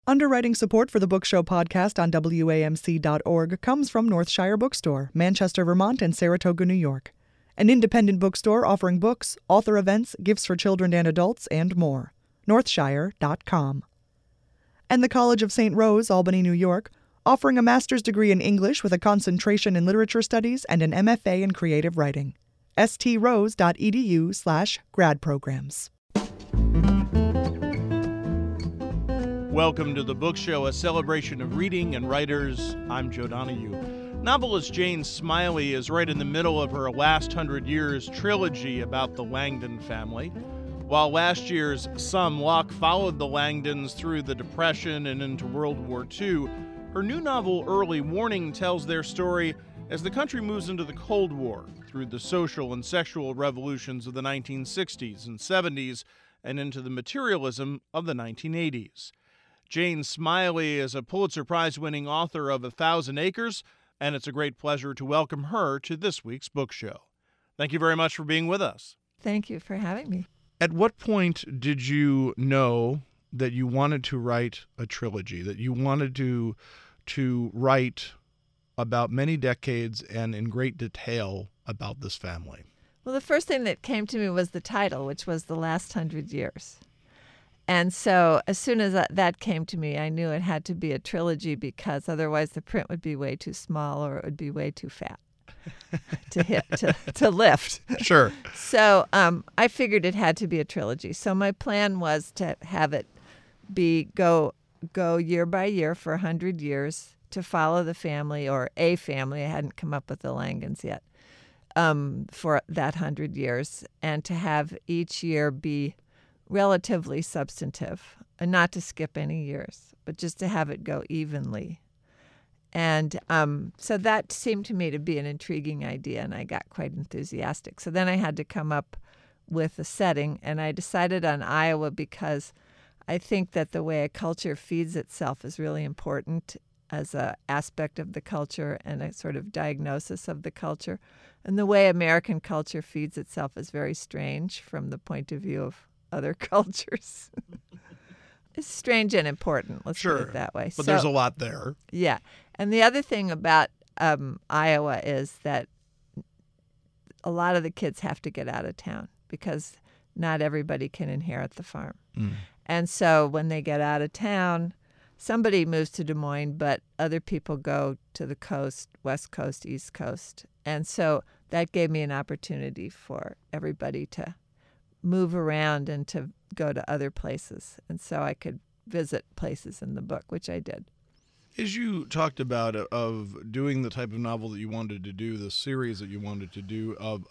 Underwriting support for the Book Show podcast on WAMC.org comes from Northshire Bookstore, Manchester, Vermont, and Saratoga, New York. An independent bookstore offering books, author events, gifts for children and adults, and more. Northshire.com. And the College of St. Rose, Albany, New York, offering a master's degree in English with a concentration in literature studies and an MFA in creative writing. strose.edu/grad programs. Welcome to the Book Show, a celebration of reading and writers. I'm Joe Donahue. Novelist Jane Smiley is right in the middle of her Last 100 Years trilogy about the Langdon family. While last year's Some Luck followed the Langdons through the Depression and into World War II, her new novel Early Warning tells their story as the country moves into the Cold War through the social and sexual revolutions of the 1960s and 70s and into the materialism of the 1980s. Jane Smiley is a Pulitzer Prize-winning author of 1,000 Acres, and it's a great pleasure to welcome her to this week's Book Show. Thank you very much for being with us. Thank you for having me. At what point did you know that you wanted to write a trilogy, that you wanted to write about many decades and in great detail about this family? Well, the first thing that came to me was the title, which was The Last 100 Years. And so as soon as that came to me, I knew it had to be a trilogy because otherwise the print would be way too small or it would be way too fat to lift. Sure. So I figured it had to be a trilogy. So my plan was to have it go year by year for 100 years to follow the family or a family. I hadn't come up with the Langdons yet for that 100 years, and to have each year be relatively substantive, and not to skip any years, but just to have it go evenly. And so that seemed to me to be an intriguing idea, and I got quite enthusiastic. So then I had to come up with a setting, and I decided on Iowa because I think that the way a culture feeds itself is really important as an aspect of the culture and a sort of diagnosis of the culture. And the way American culture feeds itself is very strange from the point of view of other cultures. It's strange and important, let's put it that way. But there's a lot there. Yeah. And the other thing about Iowa is that a lot of the kids have to get out of town because not everybody can inherit the farm. Mm. And so when they get out of town, somebody moves to Des Moines, but other people go to the coast, West Coast, East Coast. And so that gave me an opportunity for everybody to move around and to go to other places. And so I could visit places in the book, which I did. As you talked about of doing the type of novel that you wanted to do, the series that you wanted to do, of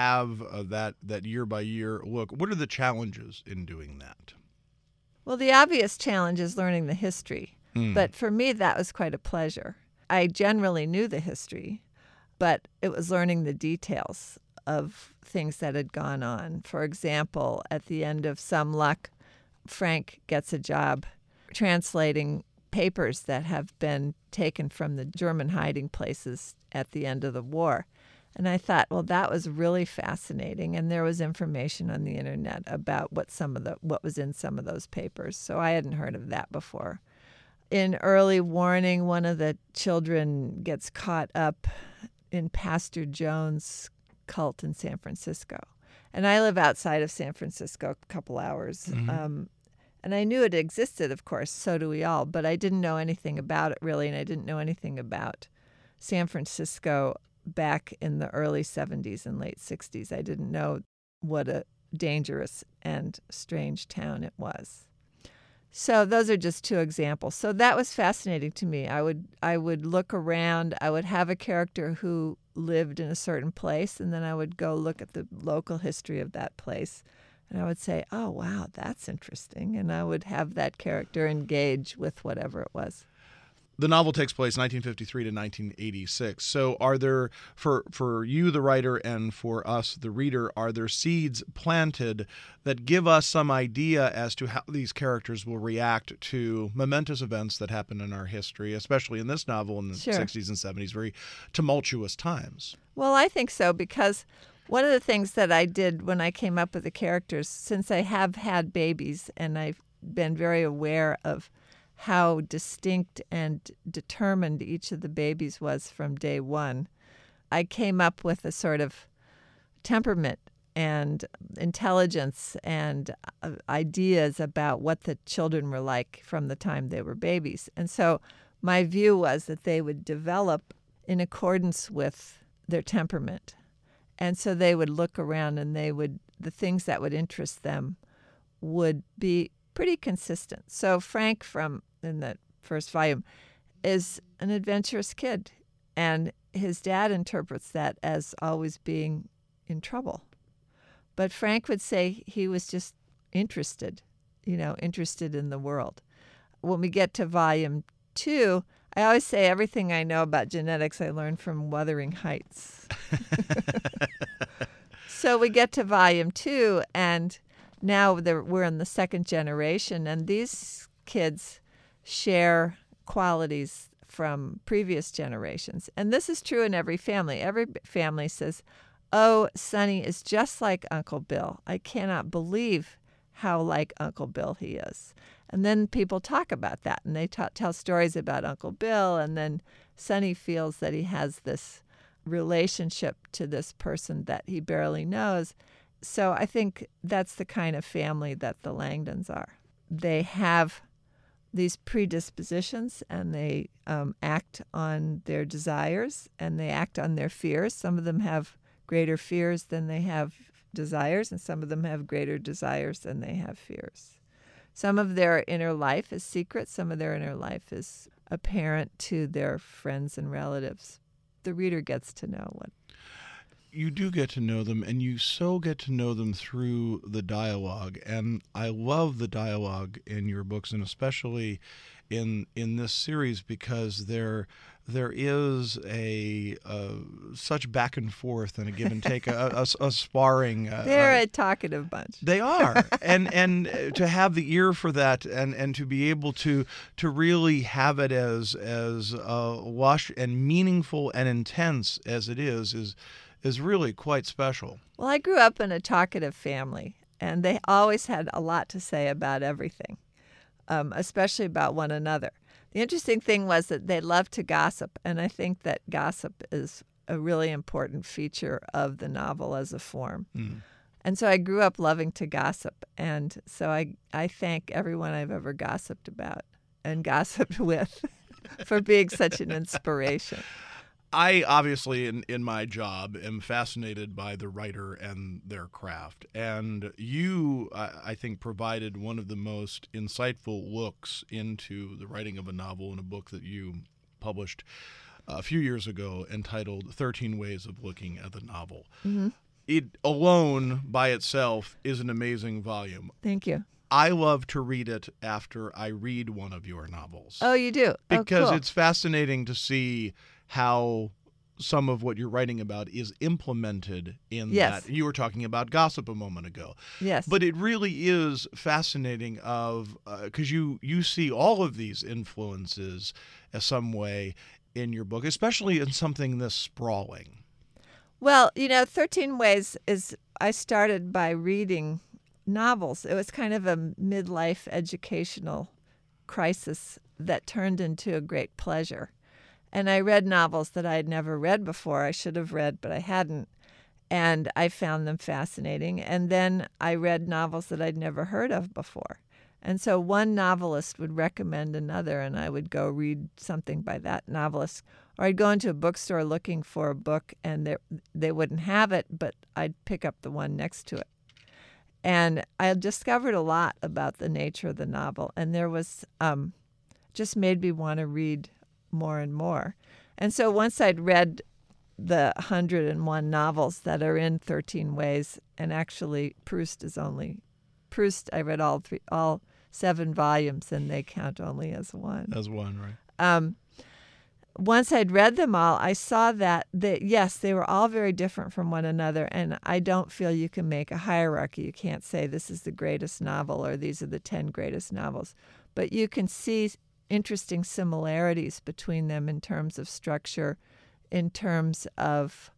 that year-by-year look, what are the challenges in doing that? Well, the obvious challenge is learning the history. But for me, that was quite a pleasure. I generally knew the history, but it was learning the details of things that had gone on. For example, at the end of Some Luck, Frank gets a job translating papers that have been taken from the German hiding places at the end of the war. And I thought, well, that was really fascinating. And there was information on the internet about what was in some of those papers. So I hadn't heard of that before. In Early Warning, one of the children gets caught up in Pastor Jones' cult in San Francisco. And I live outside of San Francisco, a couple hours. Mm-hmm. And I knew it existed, of course, so do we all, but I didn't know anything about it really, and I didn't know anything about San Francisco back in the early 70s and late 60s. I didn't know what a dangerous and strange town it was. So those are just two examples. So that was fascinating to me. I would look around. I would have a character who lived in a certain place, and then I would go look at the local history of that place. And I would say, oh, wow, that's interesting. And I would have that character engage with whatever it was. The novel takes place 1953 to 1986. So are there, for you, the writer, and for us, the reader, are there seeds planted that give us some idea as to how these characters will react to momentous events that happen in our history, especially in this novel in the 60s and 70s, very tumultuous times? Well, I think so, because one of the things that I did when I came up with the characters, since I have had babies and I've been very aware of how distinct and determined each of the babies was from day one, I came up with a sort of temperament and intelligence and ideas about what the children were like from the time they were babies. And so my view was that they would develop in accordance with their temperament. And so they would look around and the things that would interest them would be pretty consistent. So Frank, in the first volume, is an adventurous kid, and his dad interprets that as always being in trouble. But Frank would say he was just interested in the world. When we get to volume 2, I always say everything I know about genetics I learned from Wuthering Heights. So we get to volume 2, and now we're in the second generation, and these kids share qualities from previous generations. And this is true in every family. Every family says, "Oh, Sonny is just like Uncle Bill. I cannot believe how like Uncle Bill he is." And then people talk about that, and they tell stories about Uncle Bill, and then Sonny feels that he has this relationship to this person that he barely knows. So I think that's the kind of family that the Langdons are. They have these predispositions, and they act on their desires, and they act on their fears. Some of them have greater fears than they have desires, and some of them have greater desires than they have fears. Some of their inner life is secret. Some of their inner life is apparent to their friends and relatives. The reader gets to know what. You do get to know them, and you so get to know them through the dialogue. And I love the dialogue in your books, and especially in this series, because there is a such back and forth and a give and take, a sparring. They're a talkative bunch. They are, and to have the ear for that, and to be able to really have it as lush and meaningful and intense as it is really quite special. Well, I grew up in a talkative family, and they always had a lot to say about everything, especially about one another. The interesting thing was that they loved to gossip, and I think that gossip is a really important feature of the novel as a form. Mm. And so I grew up loving to gossip, and so I thank everyone I've ever gossiped about and gossiped with for being such an inspiration. I obviously, in my job, am fascinated by the writer and their craft. And you, I think, provided one of the most insightful looks into the writing of a novel in a book that you published a few years ago entitled 13 Ways of Looking at the Novel. Mm-hmm. It alone, by itself, is an amazing volume. Thank you. I love to read it after I read one of your novels. Oh, you do? Because cool. It's fascinating to see how some of what you're writing about is implemented in that. You were talking about gossip a moment ago. Yes. But it really is fascinating because you see all of these influences in some way in your book, especially in something this sprawling. Well, 13 Ways I started by reading novels. It was kind of a midlife educational crisis that turned into a great pleasure. And I read novels that I had never read before. I should have read, but I hadn't. And I found them fascinating. And then I read novels that I'd never heard of before. And so one novelist would recommend another, and I would go read something by that novelist. Or I'd go into a bookstore looking for a book, and they wouldn't have it, but I'd pick up the one next to it. And I discovered a lot about the nature of the novel. And there was just made me want to read more and more. And so once I'd read the 101 novels that are in 13 Ways, and actually Proust, I read all 7 volumes, and they count only as one. As one, right. Once I'd read them all, I saw that yes, they were all very different from one another, and I don't feel you can make a hierarchy. You can't say this is the greatest novel or these are the 10 greatest novels. But you can see interesting similarities between them in terms of structure, in terms of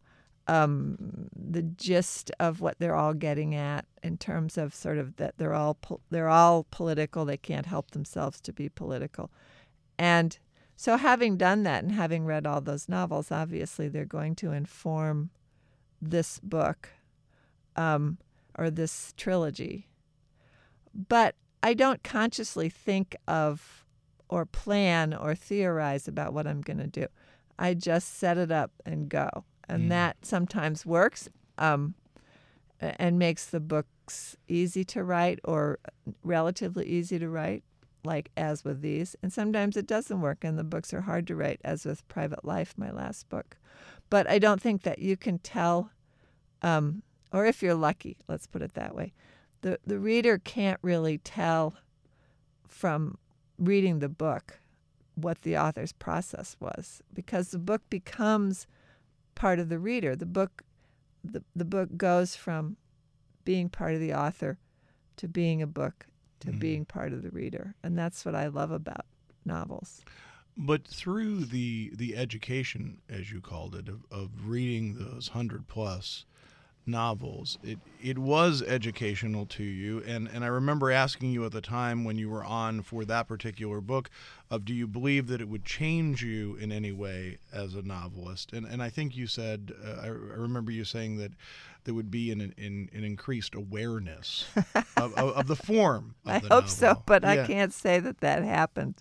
the gist of what they're all getting at in terms of sort of that they're all political. They can't help themselves to be political. And so having done that and having read all those novels, obviously they're going to inform this book or this trilogy. But I don't consciously think of or plan or theorize about what I'm going to do. I just set it up and go. And that sometimes works and makes the books easy to write or relatively easy to write, like as with these. And sometimes it doesn't work and the books are hard to write, as with Private Life, my last book. But I don't think that you can tell, or if you're lucky, let's put it that way, the reader can't really tell from reading the book what the author's process was, because the book becomes part of the reader. The book goes from being part of the author to being a book to being part of the reader. And that's what I love about novels. But through the education, as you called it, of reading those 100+ novels, it was educational to you. And I remember asking you at the time when you were on for that particular book of, do you believe that it would change you in any way as a novelist? And I think you said, I remember you saying that there would be an increased awareness of the form of the I hope novel. so, but Yeah. I can't say that happened.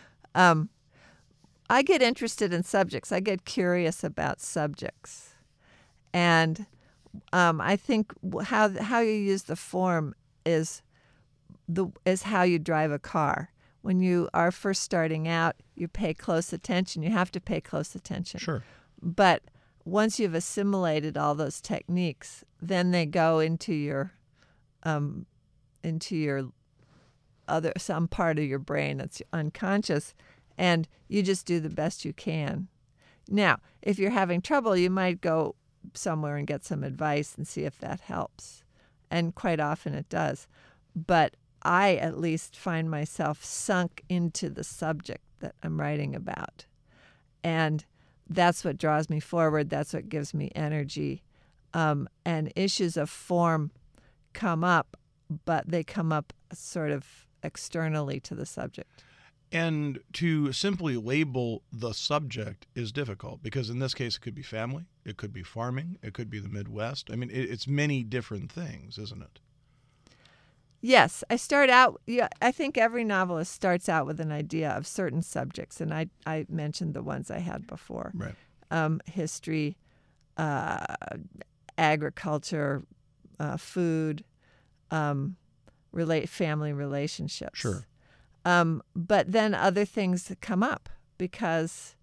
I get interested in subjects. I get curious about subjects. And I think how you use the form is how you drive a car. When you are first starting out, you pay close attention. You have to pay close attention. Sure. But once you've assimilated all those techniques, then they go into your some part of your brain that's unconscious, and you just do the best you can. Now, if you're having trouble, you might go somewhere and get some advice and see if that helps. And quite often it does. But I at least find myself sunk into the subject that I'm writing about. And that's what draws me forward. That's what gives me energy. And issues of form come up, but they come up sort of externally to the subject. And to simply label the subject is difficult, because in this case it could be family, it could be farming, it could be the Midwest. I mean, it's many different things, isn't it? Yes, I think every novelist starts out with an idea of certain subjects, and I mentioned the ones I had before. Right. History, agriculture, food, family relationships. Sure. But then other things come up because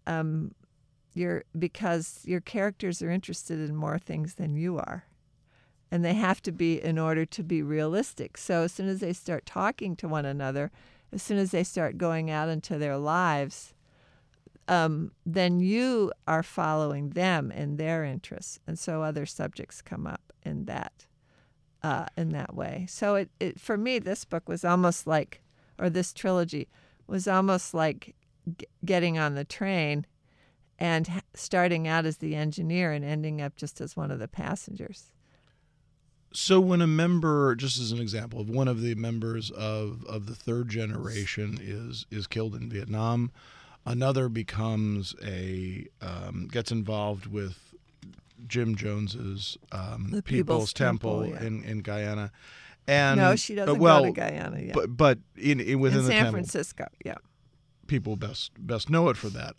your characters are interested in more things than you are. And they have to be in order to be realistic. So as soon as they start talking to one another, as soon as they start going out into their lives, then you are following them and their interests. And so other subjects come up in that way. So it for me, this book was almost like, or this trilogy was almost like getting on the train and starting out as the engineer and ending up just as one of the passengers. So when a member, just as an example, of one of the members of the third generation is killed in Vietnam, another becomes gets involved with Jim Jones's the People's Temple yeah. in Guyana. And no, she doesn't go to Guyana yet. But within the San temple, Francisco, yeah. People best know it for that.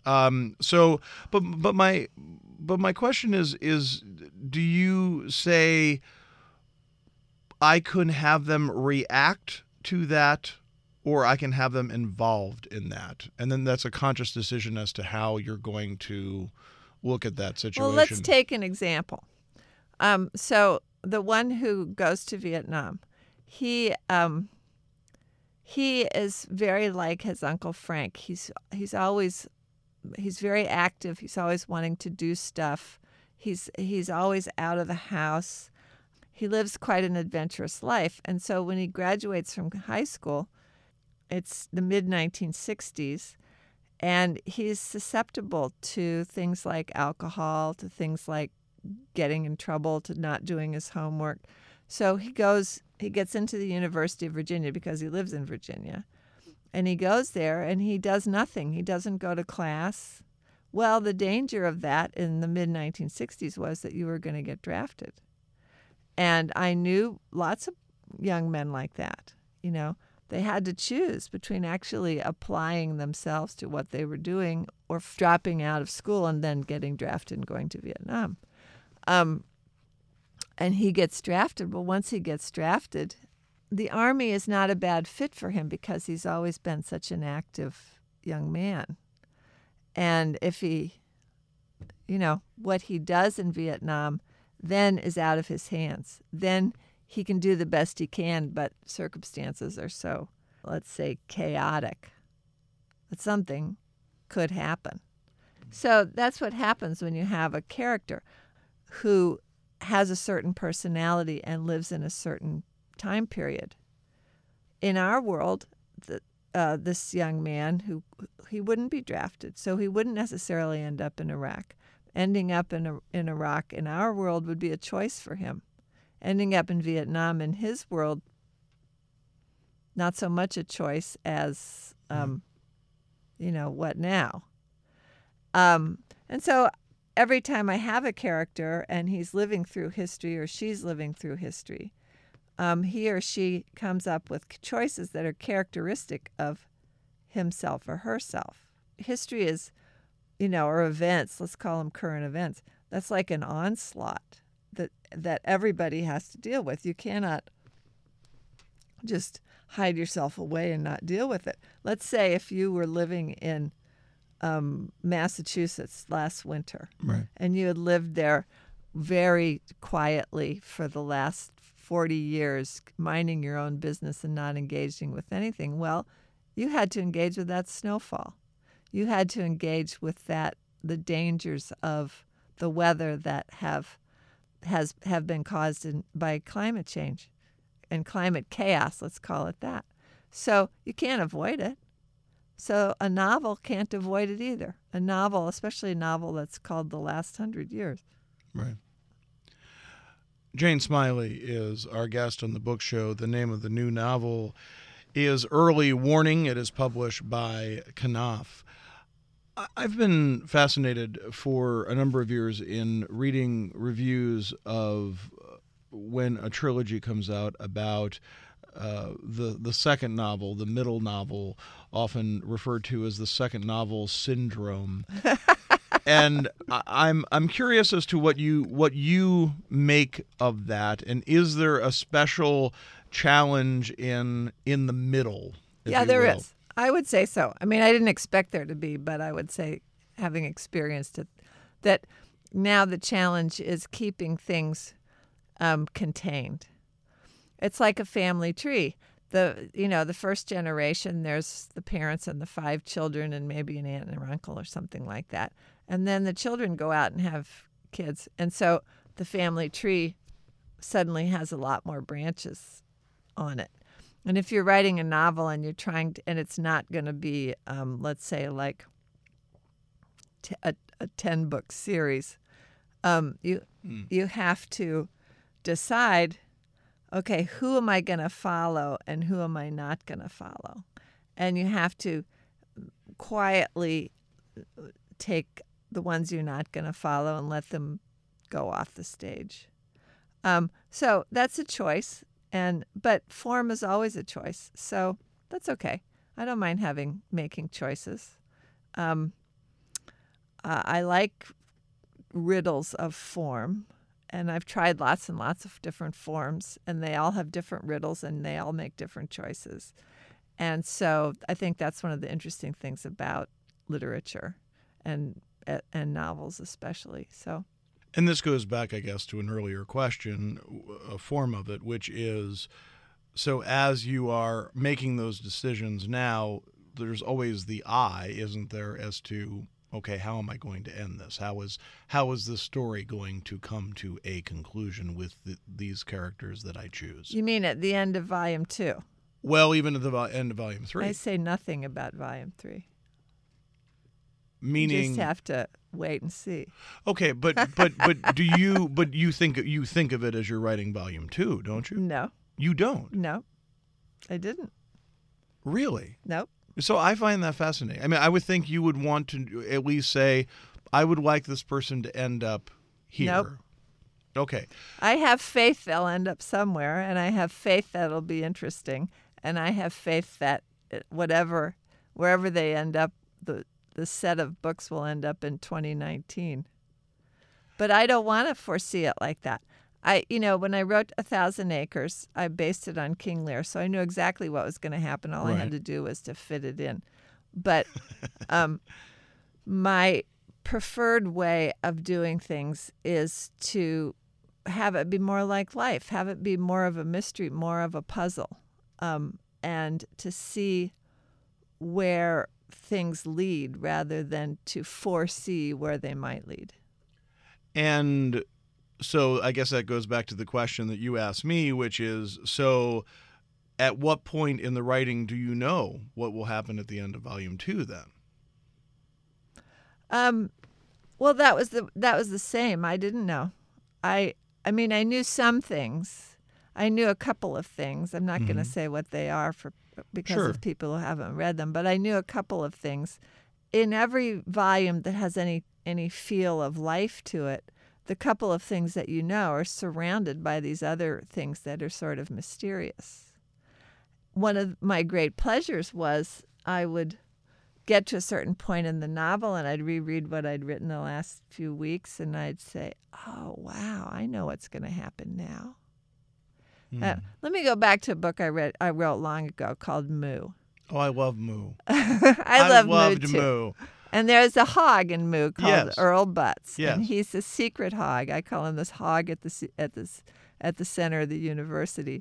But my question is do you say I could have them react to that, or I can have them involved in that, and then that's a conscious decision as to how you're going to look at that situation? Well, let's take an example. So the one who goes to Vietnam, he is very like his Uncle Frank. He's very active. He's always wanting to do stuff. He's always out of the house. He lives quite an adventurous life. And so when he graduates from high school, it's the mid-1960s, and he's susceptible to things like alcohol, to things like getting in trouble, to not doing his homework. So he gets into the University of Virginia because he lives in Virginia. And he goes there and he does nothing. He doesn't go to class. Well, the danger of that in the mid-1960s was that you were going to get drafted. And I knew lots of young men like that. You know, they had to choose between actually applying themselves to what they were doing or dropping out of school and then getting drafted and going to Vietnam. And he gets drafted. But once he gets drafted, the Army is not a bad fit for him because he's always been such an active young man. And if he, you know, what he does in Vietnam then is out of his hands. Then he can do the best he can, but circumstances are so, let's say, chaotic that something could happen. So that's what happens when you have a character who has a certain personality and lives in a certain time period. In our world, this young man, he wouldn't be drafted, so he wouldn't necessarily end up in Iraq. Ending up in Iraq in our world would be a choice for him. Ending up in Vietnam in his world, not so much a choice as, you know, what now? And so every time I have a character and he's living through history or she's living through history, he or she comes up with choices that are characteristic of himself or herself. History is, you know, or events, let's call them current events. That's like an onslaught that everybody has to deal with. You cannot just hide yourself away and not deal with it. Let's say if you were living in Massachusetts last winter, right, and you had lived there very quietly for the last 40 years, minding your own business and not engaging with anything, well, you had to engage with that snowfall. You had to engage with the dangers of the weather that have been caused by climate change and climate chaos, let's call it that. So you can't avoid it. So a novel can't avoid it either. A novel, especially a novel that's called The Last 100 Years. Right. Jane Smiley is our guest on the book show. The name of the new novel is Early Warning. It is published by Knopf. I've been fascinated for a number of years in reading reviews of when a trilogy comes out about the second novel, the middle novel, often referred to as the second novel syndrome. And I'm curious as to what you make of that, and is there a special challenge in the middle? Yeah, there is. I would say so. I mean, I didn't expect there to be, but I would say, having experienced it, that now the challenge is keeping things contained. It's like a family tree. The first generation, there's the parents and the 5 children and maybe an aunt and an uncle or something like that. And then the children go out and have kids. And so the family tree suddenly has a lot more branches on it. And if you're writing a novel and you're trying to, and it's not going to be, let's say, like a 10-book series, you have to decide, okay, who am I going to follow and who am I not going to follow? And you have to quietly take the ones you're not going to follow and let them go off the stage. So that's a choice. But form is always a choice, so that's okay. I don't mind making choices. I like riddles of form, and I've tried lots and lots of different forms, and they all have different riddles, and they all make different choices. And so I think that's one of the interesting things about literature and novels especially. So. And this goes back, I guess, to an earlier question, a form of it, which is, so as you are making those decisions now, there's always the I, isn't there, as to, okay, how am I going to end this? How is this story going to come to a conclusion with these characters that I choose? You mean at the end of Volume 2? Well, even at the end of Volume 3. I say nothing about Volume 3. Meaning, you just have to wait and see. Okay, but you think of it as you're writing volume 2, don't you? No, You don't. no, I didn't. Really? Nope. So I find that fascinating. I mean, I would think you would want to at least say, I would like this person to end up here. Nope. Okay. I have faith they'll end up somewhere, and I have faith that'll be interesting, and I have faith that wherever they end up, the set of books will end up in 2019. But I don't want to foresee it like that. When I wrote 1,000 Acres, I based it on King Lear, so I knew exactly what was going to happen. All I had to do was to fit it in. But my preferred way of doing things is to have it be more like life, have it be more of a mystery, more of a puzzle, and to see where things lead rather than to foresee where they might lead. And so I guess that goes back to the question that you asked me, which is, so at what point in the writing do you know what will happen at the end of volume 2 then? Well, that was the same. I didn't know. I mean, I knew some things. I knew a couple of things. I'm not going to say what they are because of people who haven't read them, but I knew a couple of things. In every volume that has any feel of life to it, the couple of things that you know are surrounded by these other things that are sort of mysterious. One of my great pleasures was I would get to a certain point in the novel and I'd reread what I'd written the last few weeks and I'd say, oh, wow, I know what's going to happen now. Let me go back to a book I wrote long ago called Moo. Oh, I love Moo. I love loved Moo too. Moo. And there's a hog in Moo called Earl Butts, Yes. and he's a secret hog. I call him this hog at the center of the university.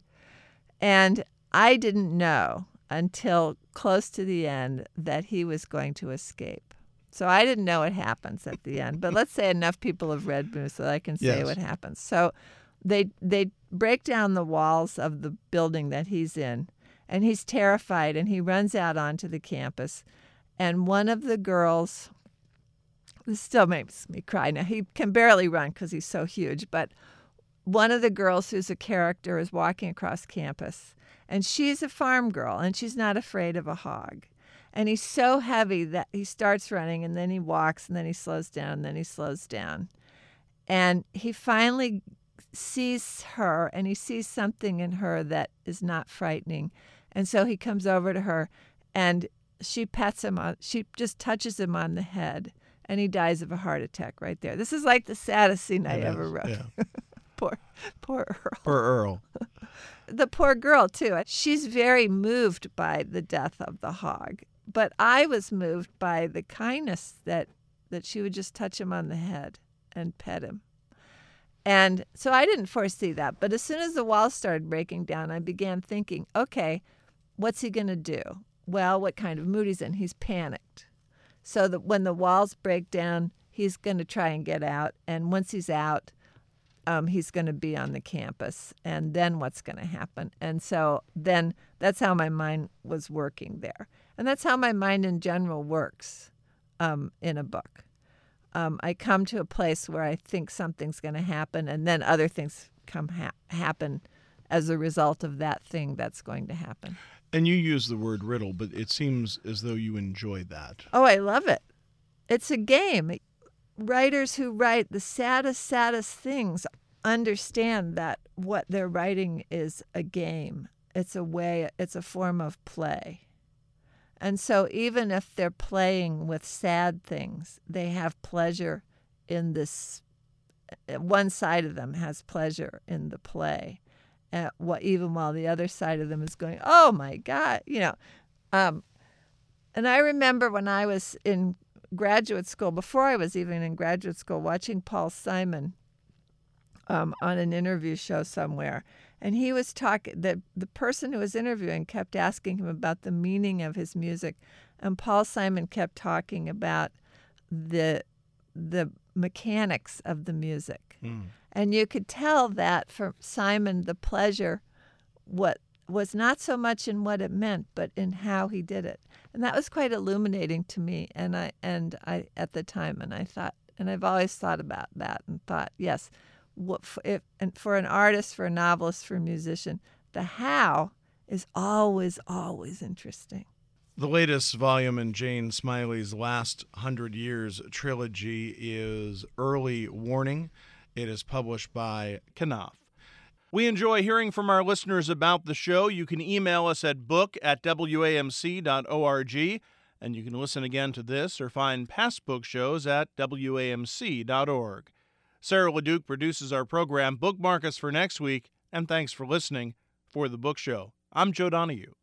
And I didn't know until close to the end that he was going to escape. So I didn't know what happens at the end. But let's say enough people have read Moo so that I can say what happens. So they break down the walls of the building that he's in, and he's terrified, and he runs out onto the campus. And one of the girls, this still makes me cry now. He can barely run because he's so huge. But one of the girls who's a character is walking across campus. And she's a farm girl, and she's not afraid of a hog. And he's so heavy that he starts running, and then he walks, and then he slows down, and then he slows down. And he finally sees her, and he sees something in her that is not frightening. And so he comes over to her, and she pets him on, she just touches him on the head, and he dies of a heart attack right there. This is like the saddest scene I ever wrote. Yeah. Poor Earl. Poor Earl. The poor girl, too. She's very moved by the death of the hog. But I was moved by the kindness that she would just touch him on the head and pet him. And so I didn't foresee that. But as soon as the walls started breaking down, I began thinking, okay, what's he going to do? Well, what kind of mood he's in? He's panicked. So that when the walls break down, he's going to try and get out. And once he's out, he's going to be on the campus. And then what's going to happen? And so then that's how my mind was working there. And that's how my mind in general works in a book. I come to a place where I think something's going to happen, and then other things happen as a result of that thing that's going to happen. And you use the word riddle, but it seems as though you enjoy that. Oh, I love it. It's a game. Writers who write the saddest things understand that what they're writing is a game. It's a form of play. And so even if they're playing with sad things, they have pleasure in this. One side of them has pleasure in the play, even while the other side of them is going, oh, my God, And I remember when I was in graduate school, before I was even in graduate school, watching Paul Simon on an interview show somewhere. And he was talking, the person who was interviewing kept asking him about the meaning of his music. And Paul Simon kept talking about the mechanics of the music. And you could tell that for Simon, the pleasure, what was not so much in what it meant, but in how he did it. And that was quite illuminating to me. And I at the time, and I thought, and I've always thought about that and thought, yes, and for an artist, for a novelist, for a musician, the how is always, always interesting. The latest volume in Jane Smiley's Last 100 Years trilogy is Early Warning. It is published by Knopf. We enjoy hearing from our listeners about the show. You can email us at book@wamc.org, and you can listen again to this or find past book shows at wamc.org. Sarah LeDuc produces our program. Bookmark us for next week, and thanks for listening. For The Book Show, I'm Joe Donahue.